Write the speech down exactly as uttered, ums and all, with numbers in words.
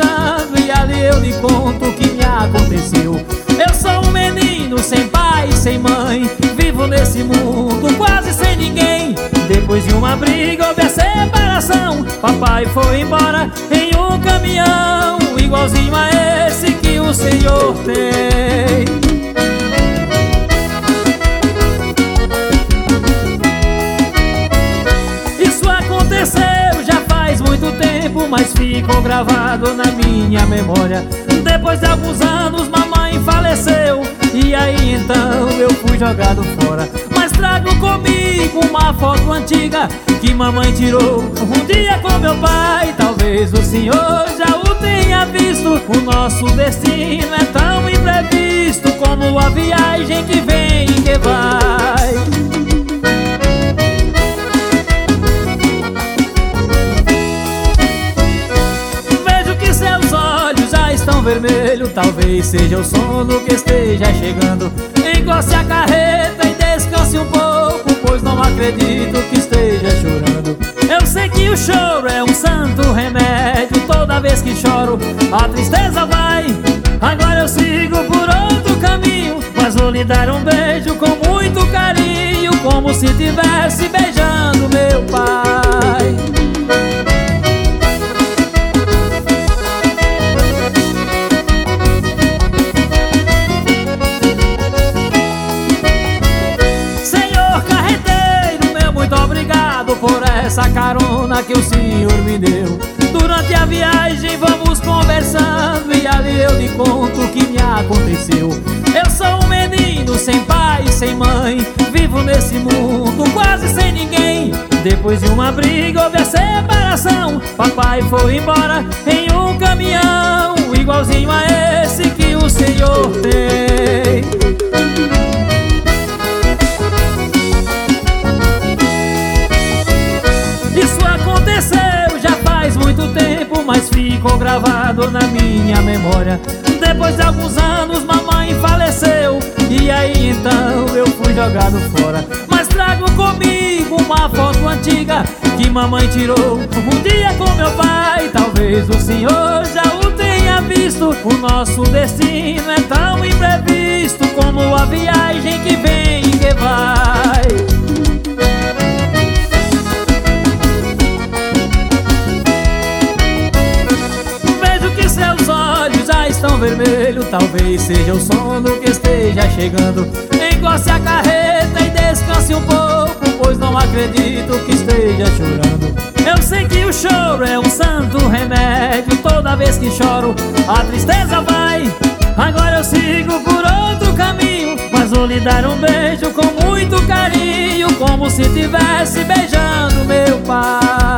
conversando e ali eu lhe conto o que me aconteceu. Eu sou um menino sem pai, sem mãe, vivo nesse mundo quase sem ninguém. Depois de uma briga houve a separação, papai foi embora em um caminhão, igualzinho a esse que o Senhor tem. Isso aconteceu já faz muito tempo, mas ficou gravado na minha memória. Depois de alguns anos mamãe faleceu, e aí então eu fui jogado fora. Mas trago comigo uma foto antiga que mamãe tirou um dia com meu pai. Talvez o senhor já o tenha visto. O nosso destino é tão imprevisto como a viagem que vem e que vai. Vejo que seus olhos já estão vermelhos, talvez seja o sono que esteja chegando. Encoste a carreta e descanse um pouco, pois não acredito que esteja chorando. Eu sei que o choro é um santo remédio, toda vez que choro a tristeza vai. Agora eu sigo por outro caminho, mas vou lhe dar um beijo com muito carinho, como se tivesse beijando meu pai. Por essa carona que o senhor me deu. Durante a viagem vamos conversando e ali eu lhe conto o que me aconteceu. Eu sou um menino sem pai, sem mãe, vivo nesse mundo quase sem ninguém. Depois de uma briga houve a separação, papai foi embora em um caminhão, igualzinho a esse que o senhor tem. Isso aconteceu já faz muito tempo, mas ficou gravado na minha memória. Depois de alguns anos mamãe faleceu, e aí então eu fui jogado fora. Mas trago comigo uma foto antiga que mamãe tirou um dia com meu pai. Talvez o senhor já o tenha visto. O nosso destino é tão imprevisto como a viagem que vem e que vai. Estão vermelho, talvez seja o sono que esteja chegando. Encoste a carreta e descanse um pouco, pois não acredito que esteja chorando. Eu sei que o choro é um santo remédio, toda vez que choro a tristeza vai. Agora eu sigo por outro caminho, mas vou lhe dar um beijo com muito carinho, como se tivesse beijando meu pai.